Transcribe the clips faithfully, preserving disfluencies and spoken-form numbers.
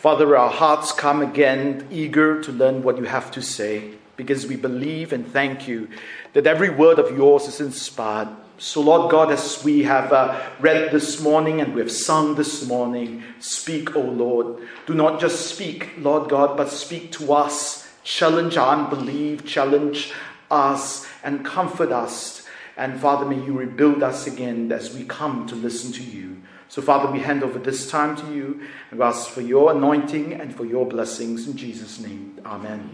Father, our hearts come again eager to learn what you have to say, because we believe and thank you that every word of yours is inspired. So, Lord God, as we have uh, read this morning and we have sung this morning, speak, O Lord. Do not just speak, Lord God, but speak to us. Challenge our unbelief, challenge us and comfort us. And Father, may you rebuild us again as we come to listen to you. So, Father, we hand over this time to you and we ask for your anointing and for your blessings in Jesus' name. Amen.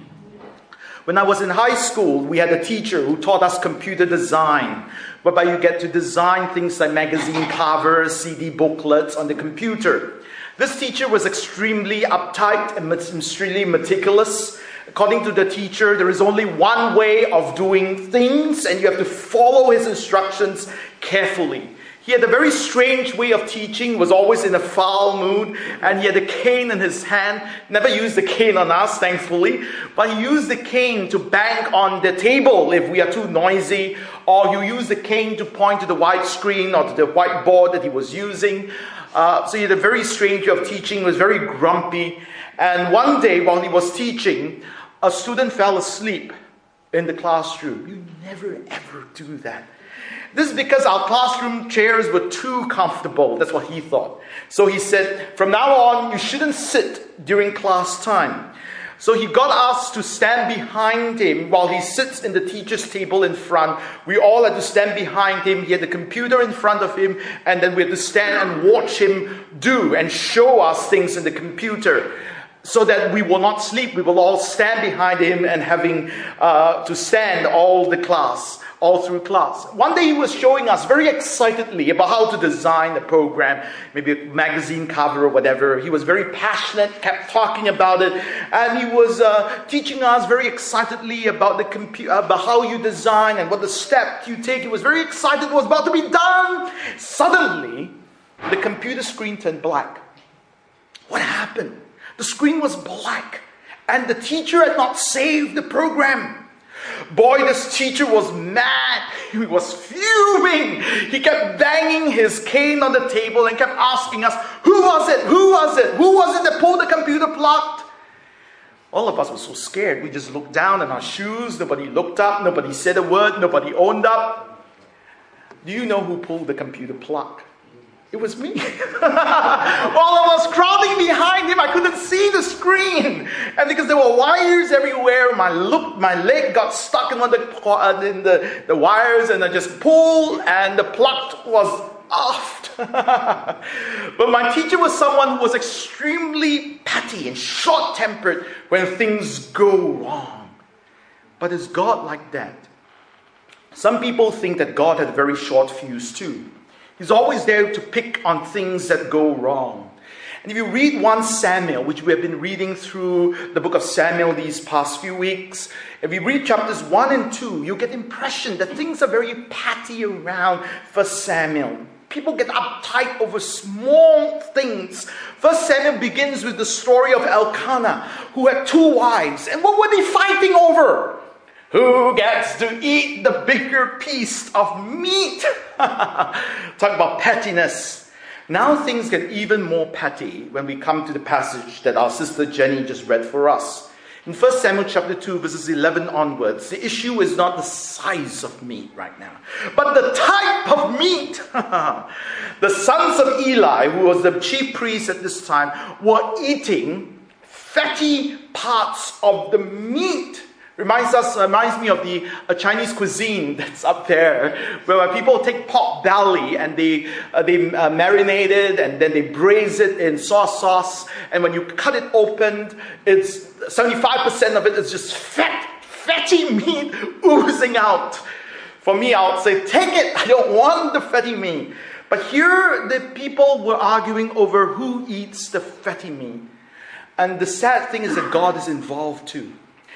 When I was in high school, we had a teacher who taught us computer design, whereby you get to design things like magazine covers, C D booklets on the computer. This teacher was extremely uptight and extremely meticulous. According to the teacher, there is only one way of doing things, and you have to follow his instructions carefully. He had a very strange way of teaching, was always in a foul mood, and he had a cane in his hand. Never used the cane on us, thankfully, but he used the cane to bang on the table if we are too noisy, or he used the cane to point to the white screen or to the whiteboard that he was using. Uh, so he had a very strange way of teaching, was very grumpy. And one day while he was teaching, a student fell asleep in the classroom. You never ever do that. This is because our classroom chairs were too comfortable. That's what he thought. So he said, from now on, you shouldn't sit during class time. So he got us to stand behind him while he sits in the teacher's table in front. We all had to stand behind him. He had the computer in front of him, and then we had to stand and watch him do and show us things in the computer. So that we will not sleep. We will all stand behind him and having uh, to stand all the class. all through class. One day he was showing us very excitedly about how to design a program, maybe a magazine cover or whatever. He was very passionate, kept talking about it, and he was uh, teaching us very excitedly about the compu- about how you design and what the step you take. He was very excited. It was about to be done. Suddenly, the computer screen turned black. What happened? The screen was black, and the teacher had not saved the program. Boy, this teacher was mad. He was fuming. He kept banging his cane on the table and kept asking us, who was it? Who was it? Who was it that pulled the computer plug? All of us were so scared. We just looked down in our shoes. Nobody looked up. Nobody said a word. Nobody owned up. Do you know who pulled the computer plug? It was me. All of us crowding behind him. I couldn't see the screen. And because there were wires everywhere, my look, my leg got stuck in one of the, uh, in the, the wires, and I just pulled, and the plug was off. But my teacher was someone who was extremely petty and short-tempered when things go wrong. But is God like that? Some people think that God had a very short fuse too. He's always there to pick on things that go wrong. And if you read First Samuel, which we have been reading through the book of Samuel these past few weeks, if you read chapters one and two, you get the impression that things are very petty around First Samuel. People get uptight over small things. First Samuel begins with the story of Elkanah, who had two wives. And what were they fighting over? Who gets to eat the bigger piece of meat? Talk about pettiness. Now things get even more petty when we come to the passage that our sister Jenny just read for us. In First Samuel chapter two, verses eleven onwards, the issue is not the size of meat right now, but the type of meat. The sons of Eli, who was the chief priest at this time, were eating fatty parts of the meat. Reminds us, reminds me of the uh, Chinese cuisine that's up there, where people take pork belly and they uh, they uh, marinate it and then they braise it in soy sauce. And when you cut it open, it's seventy-five percent of it is just fat, fatty meat oozing out. For me, I would say, take it. I don't want the fatty meat. But here, the people were arguing over who eats the fatty meat. And the sad thing is that God is involved too.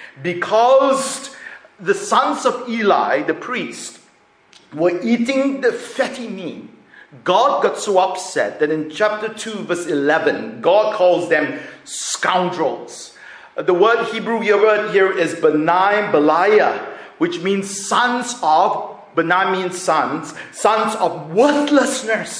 Because the sons of Eli, the priest, were eating the fatty meat, God got so upset that in chapter two, verse eleven, God calls them scoundrels. The word Hebrew word here is Benai Beliah, which means sons of, Benai means sons, sons of worthlessness.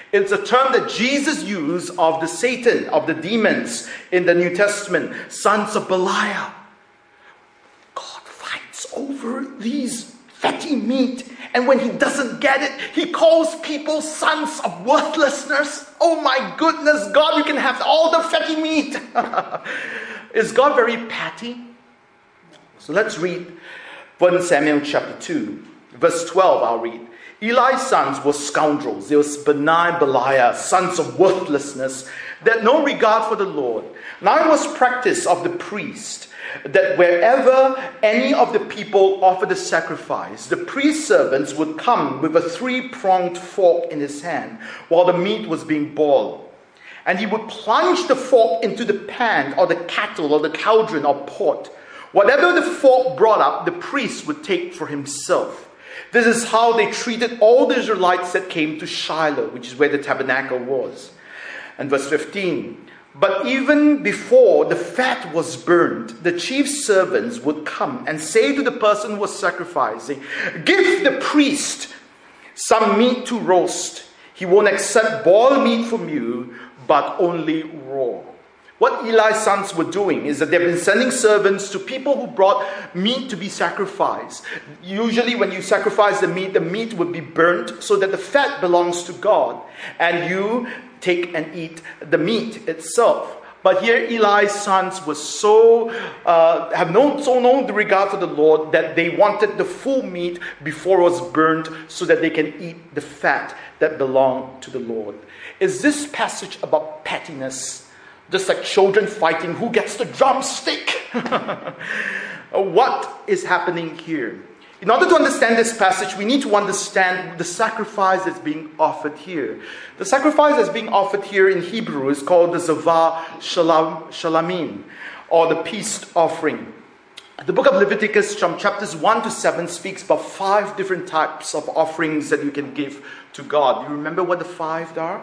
It's a term that Jesus used of the Satan, of the demons in the New Testament, sons of Belial. God fights over these fatty meat, and when he doesn't get it, he calls people sons of worthlessness. Oh my goodness, God, you can have all the fatty meat. Is God very patty? So let's read First Samuel chapter two, verse twelve. I'll read. Eli's sons were scoundrels. There was Benai, Belial, sons of worthlessness, that had no regard for the Lord. Now it was practice of the priest that wherever any of the people offered a sacrifice, the priest servants would come with a three-pronged fork in his hand while the meat was being boiled. And he would plunge the fork into the pan or the kettle or the cauldron or pot. Whatever the fork brought up, the priest would take for himself. This is how they treated all the Israelites that came to Shiloh, which is where the tabernacle was. And verse fifteen, but even before the fat was burned, the chief servants would come and say to the person who was sacrificing, give the priest some meat to roast. He won't accept boiled meat from you, but only raw. What Eli's sons were doing is that they've been sending servants to people who brought meat to be sacrificed. Usually when you sacrifice the meat, the meat would be burnt so that the fat belongs to God. And you take and eat the meat itself. But here Eli's sons were so, uh, have known, so known the regard for the Lord that they wanted the full meat before it was burnt so that they can eat the fat that belonged to the Lord. Is this passage about pettiness? Just like children fighting who gets the drumstick. What is happening here? In order to understand this passage, we need to understand the sacrifice that's being offered here. The sacrifice that's being offered here in Hebrew is called the Zavah Shalamim, or the peace offering. The book of Leviticus, from chapters one to seven, speaks about five different types of offerings that you can give to God. You remember what the five are?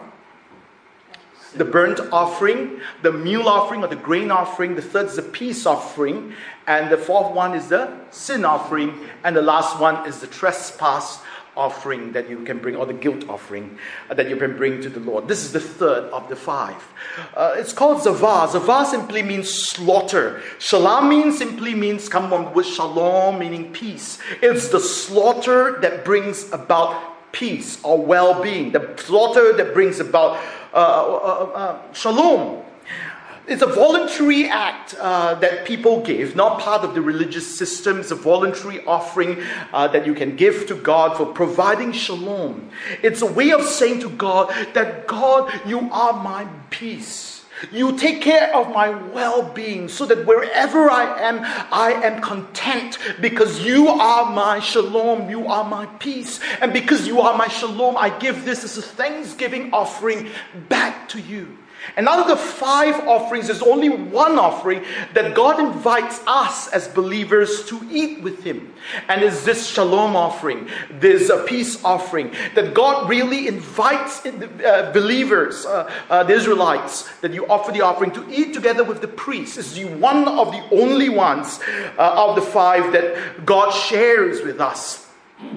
The burnt offering, the meal offering or the grain offering. The third is the peace offering. And the fourth one is the sin offering. And the last one is the trespass offering that you can bring, or the guilt offering that you can bring to the Lord. This is the third of the five. Uh, it's called Zavah. Zavah simply means slaughter. Shalamim simply means, come on, with shalom, meaning peace. It's the slaughter that brings about peace or well-being. The slaughter that brings about uh, uh, uh, shalom. It's a voluntary act uh, that people give, not part of the religious system. It's a voluntary offering uh, that you can give to God for providing shalom. It's a way of saying to God that, God, you are my peace. You take care of my well-being so that wherever I am, I am content because you are my shalom, you are my peace. And because you are my shalom, I give this as a thanksgiving offering back to you. And out of the five offerings, there's only one offering that God invites us as believers to eat with Him. And it's this shalom offering, this uh, peace offering, that God really invites in the, uh, believers, uh, uh, the Israelites, that you offer the offering to eat together with the priests. It's the one of the only ones uh, of the five that God shares with us.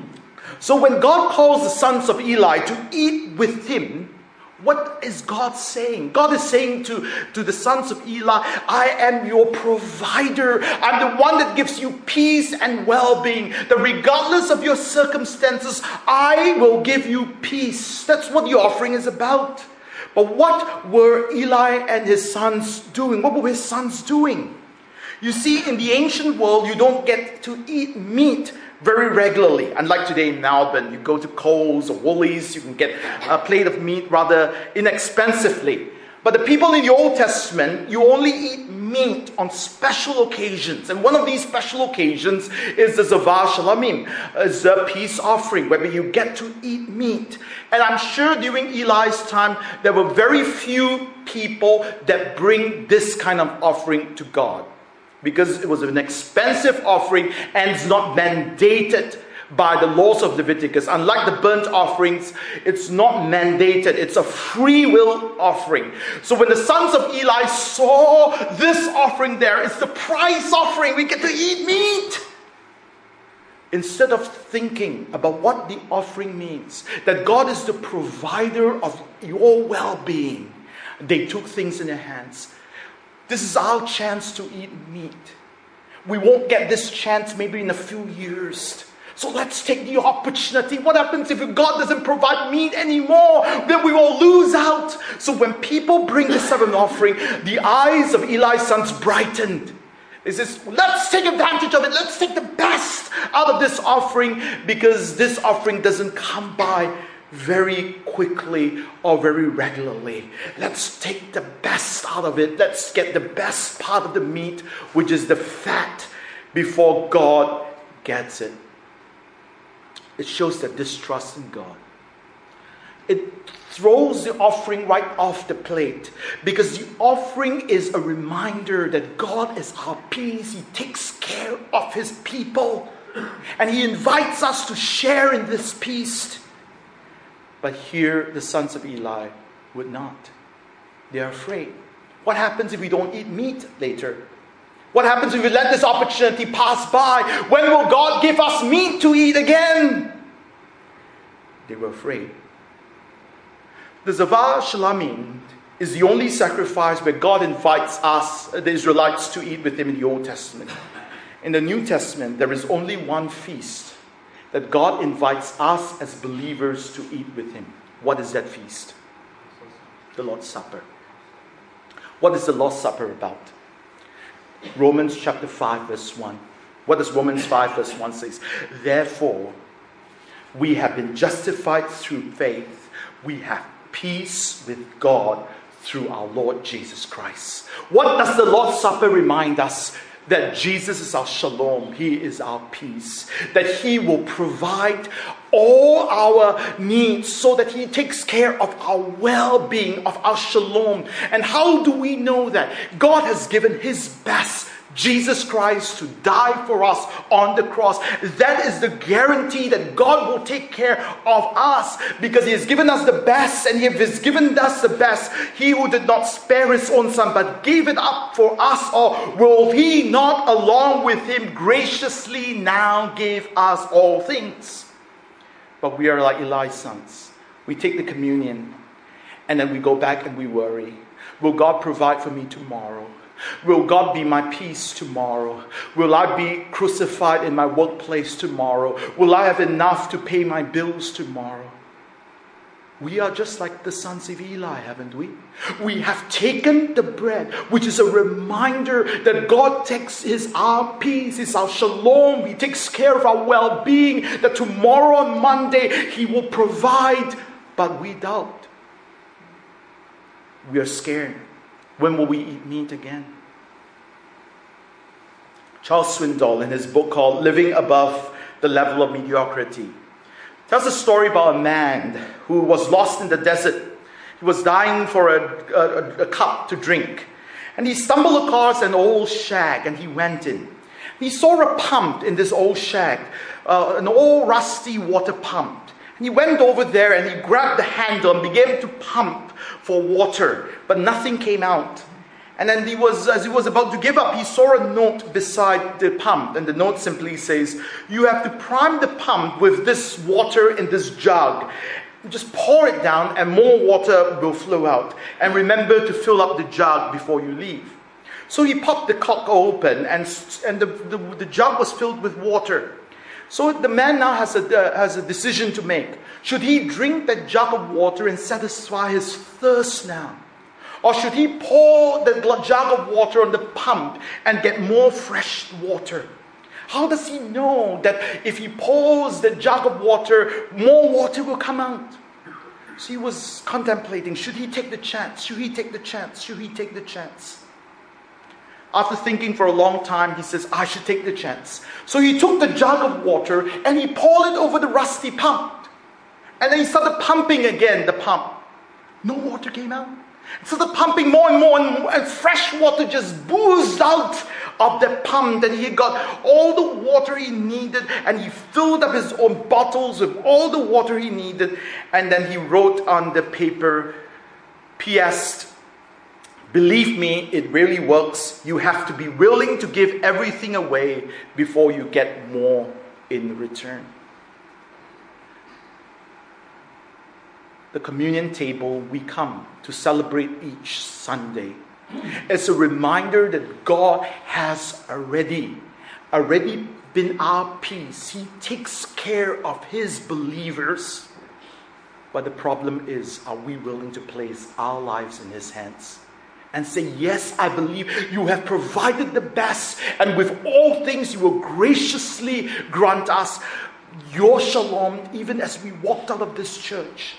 So when God calls the sons of Eli to eat with Him, what is God saying? God is saying to, to the sons of Eli, I am your provider. I'm the one that gives you peace and well-being. That regardless of your circumstances, I will give you peace. That's what the offering is about. But what were Eli and his sons doing? What were his sons doing? You see, in the ancient world, you don't get to eat meat very regularly. Unlike today in Melbourne, you go to Coles or Woolies, you can get a plate of meat rather inexpensively. But the people in the Old Testament, you only eat meat on special occasions. And one of these special occasions is the Zavah Shalamim, is the peace offering, where you get to eat meat. And I'm sure during Eli's time, there were very few people that bring this kind of offering to God, because it was an expensive offering and it's not mandated by the laws of Leviticus. Unlike the burnt offerings, it's not mandated. It's a free will offering. So when the sons of Eli saw this offering there, it's the price offering. We get to eat meat. instead of thinking about what the offering means, that God is the provider of your well-being, they took things in their hands. This is our chance to eat meat. We won't get this chance maybe in a few years. So let's take the opportunity. What happens if God doesn't provide meat anymore? Then we will lose out. So when people bring this sort of offering, the eyes of Eli's sons brightened. It says, let's take advantage of it. Let's take the best out of this offering, because this offering doesn't come by very quickly or very regularly. Let's take the best out of it. Let's get the best part of the meat, which is the fat, before God gets it. It shows that distrust in God. It throws the offering right off the plate, because the offering is a reminder that God is our peace. He takes care of His people, and He invites us to share in this peace. But here the sons of Eli would not. They are afraid. What happens if we don't eat meat later? What happens if we let this opportunity pass by? When will God give us meat to eat again? They were afraid. The Zavar Shalamim is the only sacrifice where God invites us, the Israelites, to eat with Him in the Old Testament. In the New Testament, there is only one feast that God invites us as believers to eat with Him. What is that feast? The Lord's Supper. What is the Lord's Supper about? Romans chapter five verse one. What does Romans five verse one say? Therefore, we have been justified through faith. We have peace with God through our Lord Jesus Christ. What does the Lord's Supper remind us? That Jesus is our shalom. He is our peace. That He will provide all our needs, so that He takes care of our well-being, of our shalom. And how do we know that? God has given His best, Jesus Christ, to die for us on the cross. That is the guarantee that God will take care of us, because He has given us the best, and if He has given us the best, He who did not spare His own Son but gave it up for us all, will He not along with Him graciously now give us all things? But we are like Eli's sons. We take the communion and then we go back and we worry. Will God provide for me tomorrow? Will God be my peace tomorrow? Will I be crucified in my workplace tomorrow? Will I have enough to pay my bills tomorrow? We are just like the sons of Eli, haven't we? We have taken the bread, which is a reminder that God takes His our peace, is our shalom. He takes care of our well-being, that tomorrow on Monday He will provide, but we doubt. We are scared. When will we eat meat again? Charles Swindoll, in his book called Living Above the Level of Mediocrity, tells a story about a man who was lost in the desert. He was dying for a, a, a cup to drink. And he stumbled across an old shack, and he went in. He saw a pump in this old shack, uh, an old rusty water pump. And he went over there and he grabbed the handle and began to pump for water, but nothing came out. And then he was, as he was about to give up, he saw a note beside the pump. And the note simply says, you have to prime the pump with this water in this jug. Just pour it down and more water will flow out. And remember to fill up the jug before you leave. So he popped the cork open, and, and the, the, the jug was filled with water. So the man now has a, uh, has a decision to make. Should he drink that jug of water and satisfy his thirst now? Or should he pour the jug of water on the pump and get more fresh water? How does he know that if he pours the jug of water, more water will come out? So he was contemplating, should he take the chance? Should he take the chance? Should he take the chance? After thinking for a long time, he says, I should take the chance. So he took the jug of water and he poured it over the rusty pump. And then he started pumping again, the pump. No water came out. So the pumping more and more and, more, and fresh water just oozed out of the pump. And he got all the water he needed, and he filled up his own bottles with all the water he needed. And then he wrote on the paper, P S, believe me, it really works. You have to be willing to give everything away before you get more in return. The communion table we come to celebrate each Sunday. It's a reminder that God has already, already been our peace. He takes care of His believers. But the problem is, are we willing to place our lives in His hands? And say, yes, I believe you have provided the best. And with all things, you will graciously grant us your shalom, even as we walked out of this church.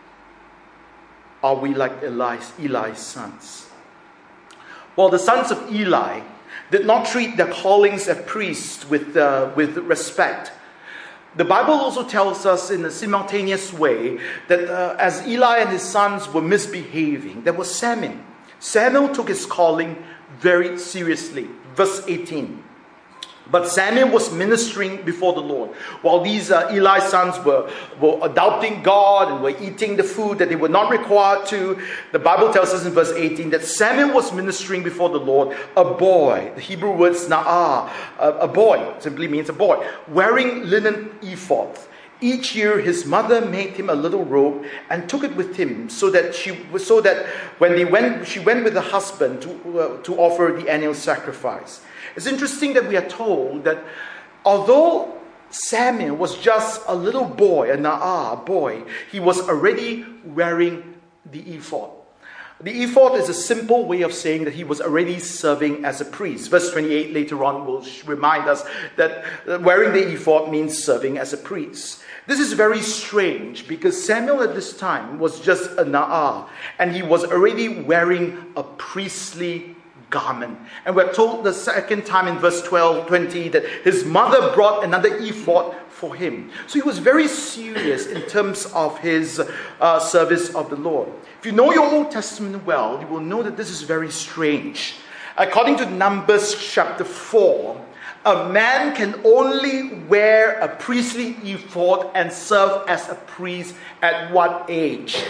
Are we like Eli's, Eli's sons? Well, the sons of Eli did not treat their callings as priests with, uh, with respect. The Bible also tells us in a simultaneous way that uh, as Eli and his sons were misbehaving, there was Samuel. Samuel took his calling very seriously. Verse eighteen. But Samuel was ministering before the Lord. While these uh, Eli's sons were, were doubting God and were eating the food that they were not required to, the Bible tells us in verse eighteen that Samuel was ministering before the Lord, a boy. The Hebrew word na'ah, a, a boy, simply means a boy, wearing linen ephod. Each year his mother made him a little robe and took it with him, so that she so that when they went, she went with the husband to uh, to offer the annual sacrifice. It's interesting that we are told that although Samuel was just a little boy, a na'ah boy, he was already wearing the ephod. The ephod is a simple way of saying that he was already serving as a priest. Verse twenty-eight later on will remind us that wearing the ephod means serving as a priest. This is very strange because Samuel at this time was just a na'ah and he was already wearing a priestly garment. And we're told the second time in verse twelve, twenty that his mother brought another ephod for him. So he was very serious in terms of his uh, service of the Lord. If you know your Old Testament well, you will know that this is very strange. According to Numbers chapter four, a man can only wear a priestly ephod and serve as a priest at what age?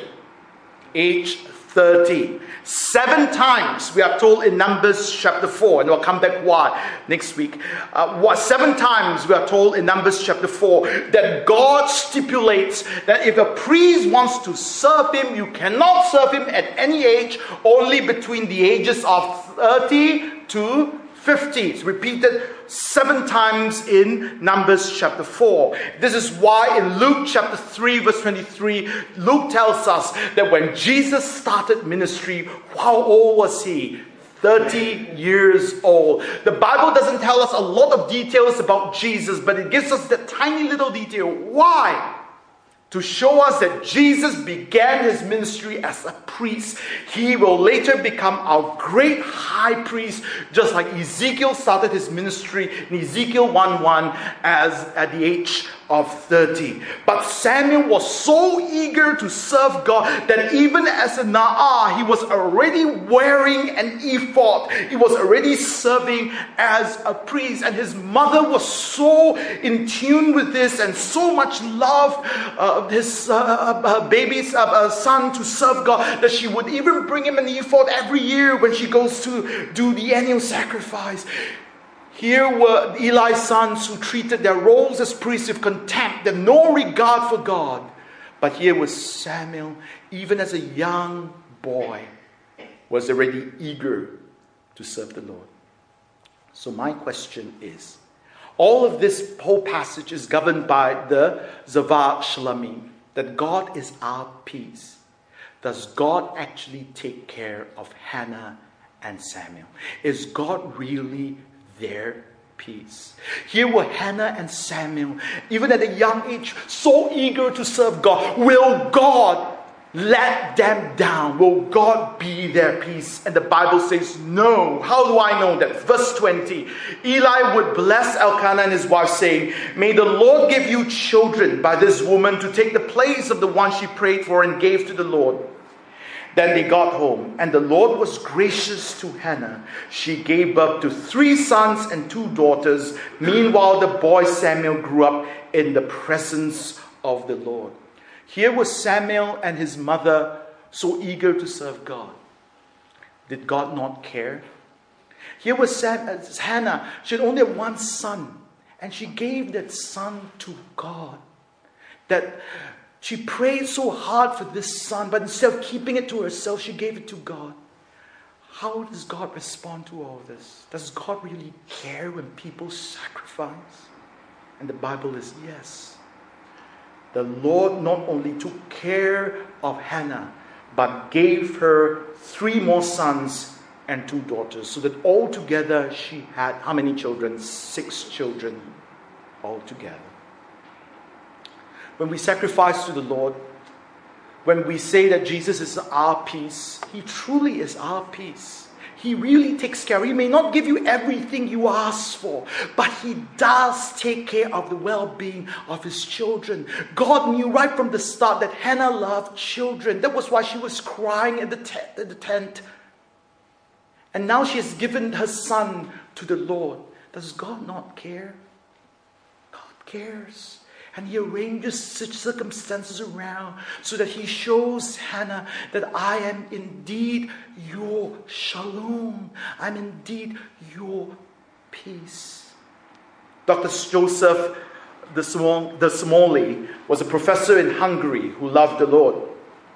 Age thirty. Seven times we are told in Numbers chapter four, and we'll come back why next week. Uh, what seven times we are told in Numbers chapter four that God stipulates that if a priest wants to serve him, you cannot serve him at any age, only between the ages of thirty to fifty. It's repeated seven times in Numbers chapter four. This is why in Luke chapter three verse twenty-three, Luke tells us that when Jesus started ministry, how old was he? thirty years old. The Bible doesn't tell us a lot of details about Jesus, but it gives us that tiny little detail. Why? To show us that Jesus began his ministry as a priest. He will later become our great high priest, just like Ezekiel started his ministry in Ezekiel one one as at the age of thirty. But Samuel was so eager to serve God that even as a na'ah, he was already wearing an ephod. He was already serving as a priest. And his mother was so in tune with this and so much loved uh, his uh, uh, baby's uh, uh, son to serve God that she would even bring him an ephod every year when she goes to do the annual sacrifice. Here were Eli's sons who treated their roles as priests with contempt and no regard for God. But here was Samuel, even as a young boy, was already eager to serve the Lord. So my question is, all of this whole passage is governed by the Zavar Shlamim, that God is our peace. Does God actually take care of Hannah and Samuel? Is God really their peace? Here were Hannah and Samuel, even at a young age, so eager to serve God. Will God let them down? Will God be their peace? And the Bible says no. How do I know that? Verse twenty. Eli would bless Elkanah and his wife, saying, "May the Lord give you children by this woman to take the place of the one she prayed for and gave to the Lord." Then they got home, and the Lord was gracious to Hannah. She gave birth to three sons and two daughters. Meanwhile, the boy Samuel grew up in the presence of the Lord. Here was Samuel and his mother so eager to serve God. Did God not care? Here was Sam, uh, Hannah. She had only one son. And she gave that son to God. That she prayed so hard for this son, but instead of keeping it to herself, she gave it to God. How does God respond to all this? Does God really care when people sacrifice? And the Bible is yes. The Lord not only took care of Hannah, but gave her three more sons and two daughters. So that altogether she had how many children? Six children altogether. When we sacrifice to the Lord, when we say that Jesus is our peace, He truly is our peace. He really takes care. He may not give you everything you ask for, but He does take care of the well-being of His children. God knew right from the start that Hannah loved children. That was why she was crying in the, tent, in the tent. And now she has given her son to the Lord. Does God not care? God cares. And He arranges such circumstances around so that He shows Hannah that I am indeed your shalom. I'm indeed your peace. Doctor Joseph de Smolny was a professor in Hungary who loved the Lord.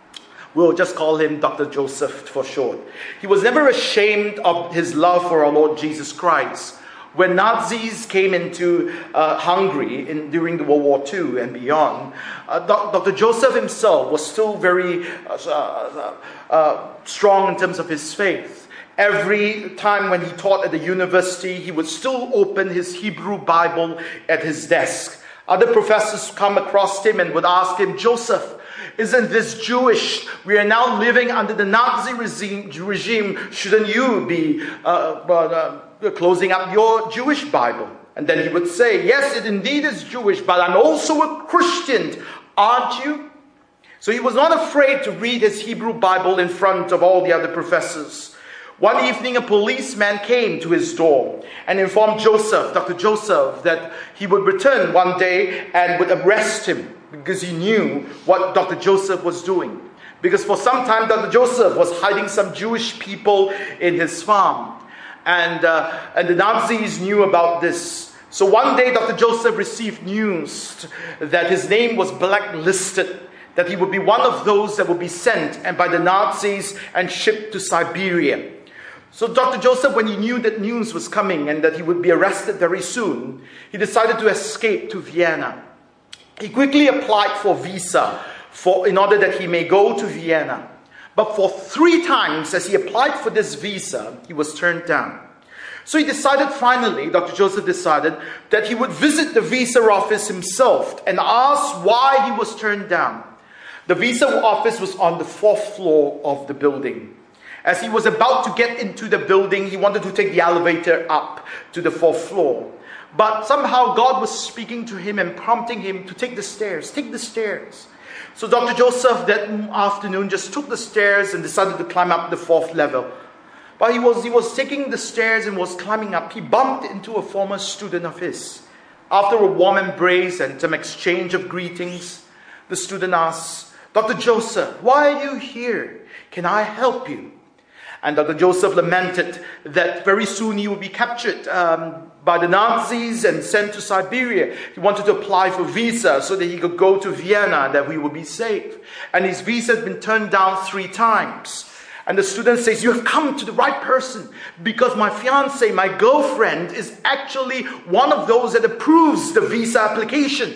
We'll just call him Doctor Joseph for short. He was never ashamed of his love for our Lord Jesus Christ. When Nazis came into uh, Hungary in, during the World War Two and beyond, uh, Doctor Joseph himself was still very uh, uh, uh, strong in terms of his faith. Every time when he taught at the university, he would still open his Hebrew Bible at his desk. Other professors come across him and would ask him, Joseph, isn't this Jewish? We are now living under the Nazi regime. regime. Shouldn't you be uh, uh, closing up your Jewish Bible? And then he would say, yes, it indeed is Jewish, but I'm also a Christian, aren't you? So he was not afraid to read his Hebrew Bible in front of all the other professors. One evening, a policeman came to his door and informed Joseph, Doctor Joseph, that he would return one day and would arrest him because he knew what Doctor Joseph was doing. Because for some time, Doctor Joseph was hiding some Jewish people in his farm. And, uh, and the Nazis knew about this. So one day, Doctor Joseph received news that his name was blacklisted, that he would be one of those that would be sent and by the Nazis and shipped to Siberia. So Doctor Joseph, when he knew that news was coming and that he would be arrested very soon, he decided to escape to Vienna. He quickly applied for visa for, in order that he may go to Vienna. But for three times, as he applied for this visa, he was turned down. So he decided finally, Doctor Joseph decided, that he would visit the visa office himself and ask why he was turned down. The visa office was on the fourth floor of the building. As he was about to get into the building, he wanted to take the elevator up to the fourth floor. But somehow God was speaking to him and prompting him to take the stairs, take the stairs. So Doctor Joseph that afternoon just took the stairs and decided to climb up the fourth level. But he was, he was taking the stairs and was climbing up. He bumped into a former student of his. After a warm embrace and some exchange of greetings, the student asked, Doctor Joseph, why are you here? Can I help you? And Doctor Joseph lamented that very soon he would be captured um, by the Nazis and sent to Siberia. He wanted to apply for visa so that he could go to Vienna and that we would be safe. And his visa had been turned down three times. And the student says, you have come to the right person because my fiancée, my girlfriend, is actually one of those that approves the visa application.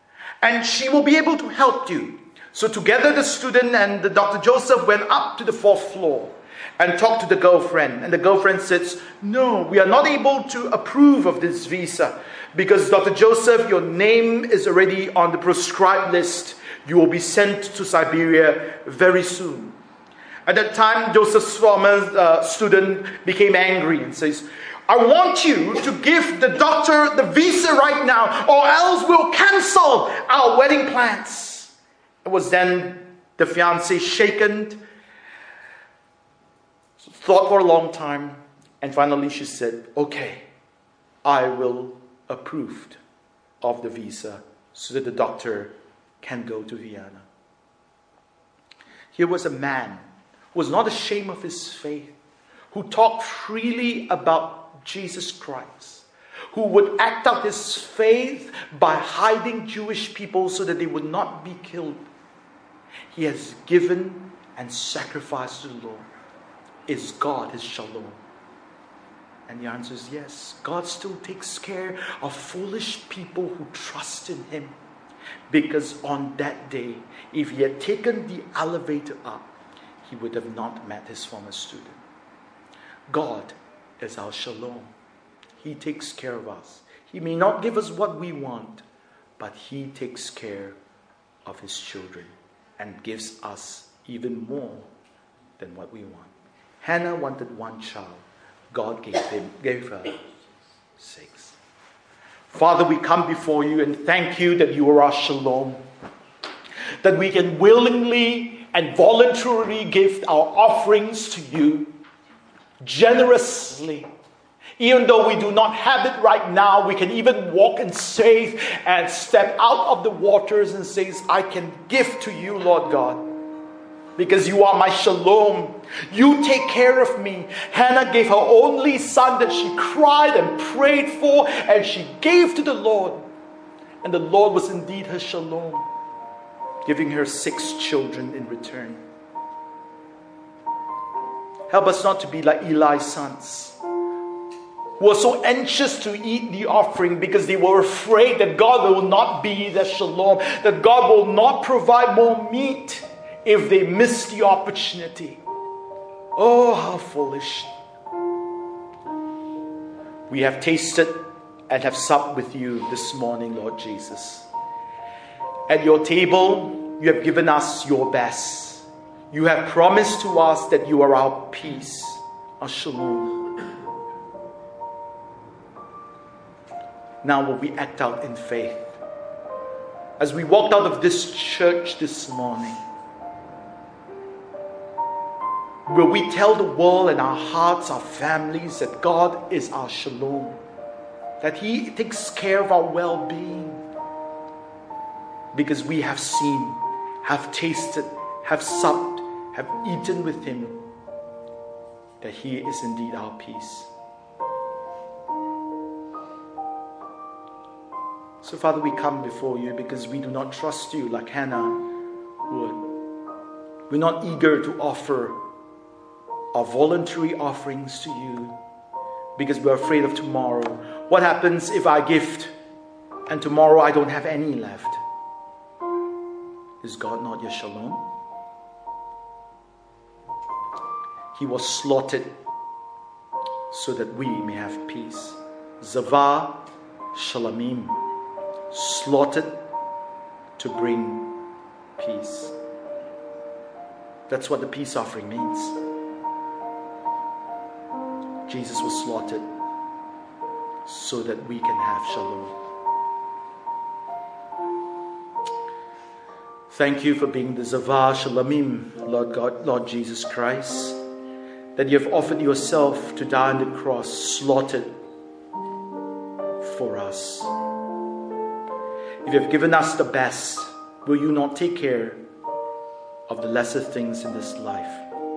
And she will be able to help you. So together the student and the Doctor Joseph went up to the fourth floor and talked to the girlfriend. And the girlfriend says, no, we are not able to approve of this visa because Doctor Joseph, your name is already on the proscribed list. You will be sent to Siberia very soon. At that time, Joseph's former uh, student became angry and says, I want you to give the doctor the visa right now or else we'll cancel our wedding plans. It was then the fiancé shaken, thought for a long time, and finally she said, okay, I will approve of the visa so that the doctor can go to Vienna. Here was a man who was not ashamed of his faith, who talked freely about Jesus Christ, who would act out his faith by hiding Jewish people so that they would not be killed. He has given and sacrificed to the Lord. Is God his shalom? And the answer is yes. God still takes care of foolish people who trust in him. Because on that day, if he had taken the elevator up, he would have not met his former student. God is our shalom. He takes care of us. He may not give us what we want, but he takes care of his children and gives us even more than what we want. Hannah wanted one child. God gave him, gave her six. Father, we come before you and thank you that you are our shalom. That we can willingly and voluntarily give our offerings to you generously. Even though we do not have it right now, we can even walk in faith and step out of the waters and say, I can give to you, Lord God. Because you are my shalom. You take care of me. Hannah gave her only son that she cried and prayed for, and she gave to the Lord. And the Lord was indeed her shalom, giving her six children in return. Help us not to be like Eli's sons, who were so anxious to eat the offering because they were afraid that God will not be their shalom, that God will not provide more meat if they miss the opportunity. Oh, how foolish. We have tasted and have supped with you this morning, Lord Jesus. At your table, you have given us your best. You have promised to us that you are our peace, our shalom. Now will we act out in faith. As we walked out of this church this morning, will we tell the world and our hearts, our families, that God is our shalom, that he takes care of our well-being, because we have seen, have tasted, have supped, have eaten with him, that he is indeed our peace. So Father, we come before you because we do not trust you like Hannah would. We're not eager to offer our voluntary offerings to you because we're afraid of tomorrow. What happens if I gift and tomorrow I don't have any left? Is God not your shalom? He was slaughtered so that we may have peace. Zavah Shalamim, slaughtered to bring peace. That's what the peace offering means. Jesus was slaughtered so that we can have shalom. Thank you for being the Zavah Shalamim, Lord God, Lord Jesus Christ, that you have offered yourself to die on the cross, slaughtered for us. If you have given us the best, will you not take care of the lesser things in this life?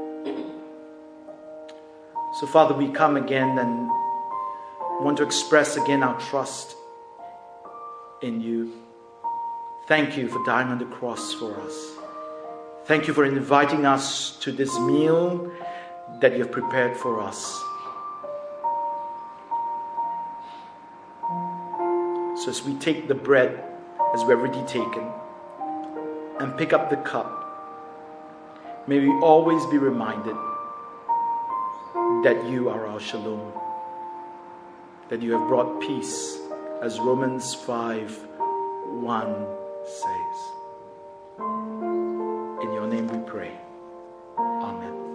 So Father, we come again and want to express again our trust in you. Thank you for dying on the cross for us. Thank you for inviting us to this meal that you have prepared for us. So as we take the bread, as we've already taken, and pick up the cup, may we always be reminded that you are our shalom, that you have brought peace, as Romans five one says. In your name we pray. Amen.